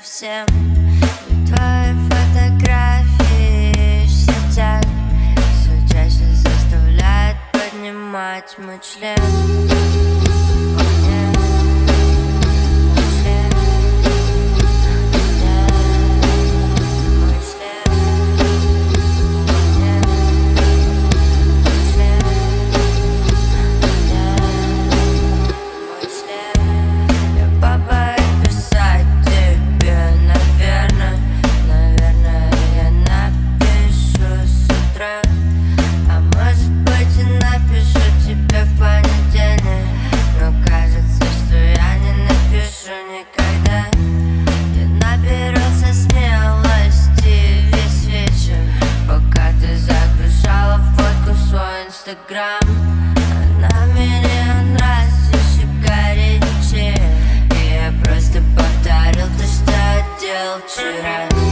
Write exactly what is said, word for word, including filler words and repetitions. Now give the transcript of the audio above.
совсем. И твои фотографии в сетях все чаще заставляют поднимать мой член. Инстаграм, она меня нравится еще горячее, и я просто повторил то, что я делал вчера.